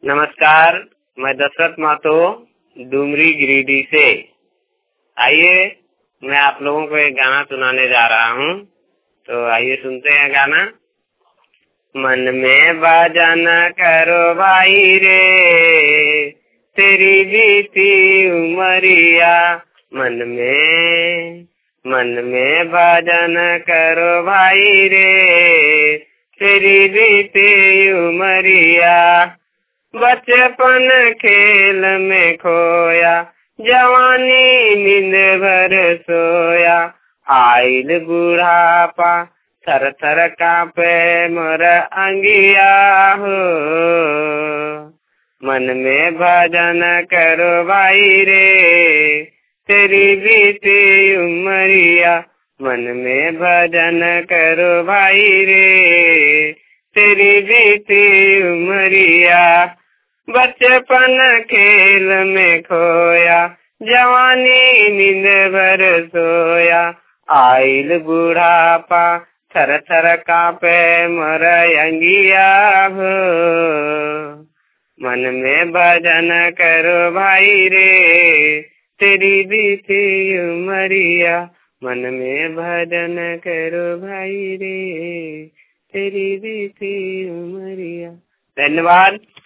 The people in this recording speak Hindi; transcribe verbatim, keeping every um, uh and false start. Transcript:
नमस्कार, मैं दशरथ महतो डुमरी गिरिडीह से। आइए मैं आप लोगों को एक गाना सुनाने जा रहा हूँ, तो आइए सुनते हैं गाना। मन में भजन करो भाई रे, तेरी बीती उमरिया। मन में मन में भजन करो भाई रे, तेरी बीती उमरिया। बचपन खेल में खोया, जवानी नींद भर सोया। आइल बुढ़ापा, थर थर कांपे मोर अंगिया हो। मन में भजन करो भाई रे, तेरी बीती उमरिया। मन में भजन करो भाई रे, तेरी बीती उमरिया। बचपन खेल में खोया, जवानी नींद भर सोया। आइल बुढ़ापा, थर थर कांपे मोर अंगिया हो। मन में भजन करो भाई रे, तेरी बीती उमरिया। मन में भजन करो भाई रे, तेरी बीती उमरिया। धन्यवाद।